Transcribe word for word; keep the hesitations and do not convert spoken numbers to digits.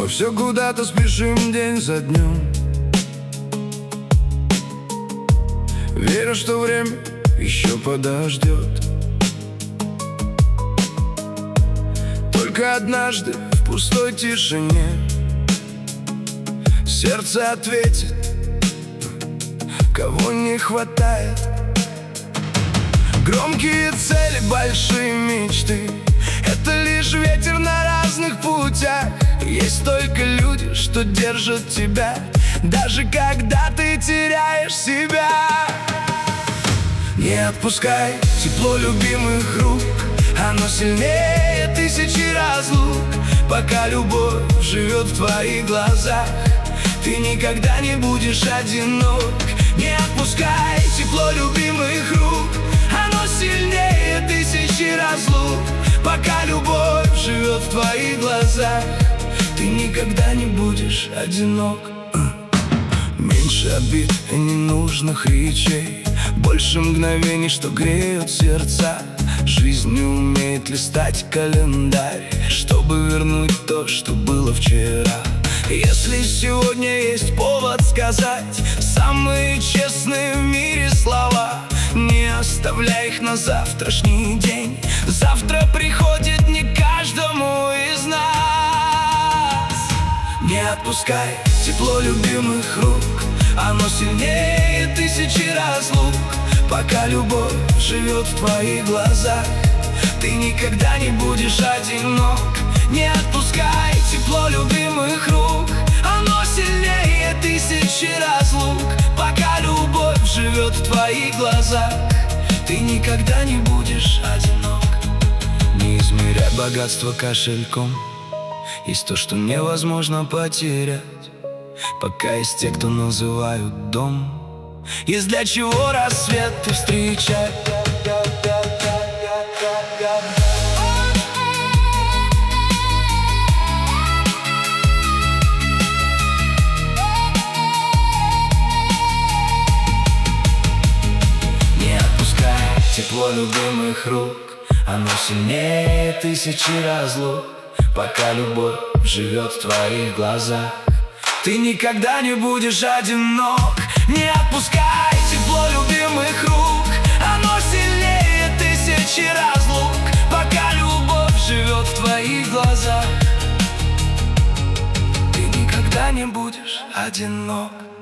но все куда-то спешим день за днем, веря, что время еще подождет. Только однажды в пустой тишине сердце ответит, кого не хватает. Громкие цели, большие мечты — это лишь ветер на разных путях. Есть только люди, что держат тебя, даже когда ты теряешь себя. Не отпускай тепло любимых рук, оно сильнее тысячи разлук. Пока любовь живет в твоих глазах, ты никогда не будешь одинок. Не отпускай тепло любимых рук, оно сильнее тысячи разлук. Пока любовь живет в твоих глазах, ты никогда не будешь одинок. Меньше обид и ненужных речей, больше мгновений, что греют сердца. Жизнь не умеет листать календарь, чтобы вернуть то, что было вчера. Если сегодня есть повод сказать самые честные в мире слова, не оставляй их на завтрашний день. Завтра приходит не каждому из нас. Не отпускай тепло любимых рук, оно сильнее тысячи разлук. Пока любовь живет в твоих глазах, ты никогда не будешь одинок. Не отпускай тепло любимых рук, оно сильнее тысячи разлук. Пока любовь живет в твоих глазах, ты никогда не будешь одинок. Не измеряй богатство кошельком, есть то, что невозможно потерять. Пока есть те, кто называют дом, есть для чего рассветы встречать. Не отпускай тепло любимых рук, оно сильнее тысячи разлук. Пока любовь живет в твоих глазах, ты никогда не будешь одинок. Не отпускай тепло любимых рук, оно сильнее тысячи разлук. Пока любовь живет в твоих глазах, ты никогда не будешь одинок.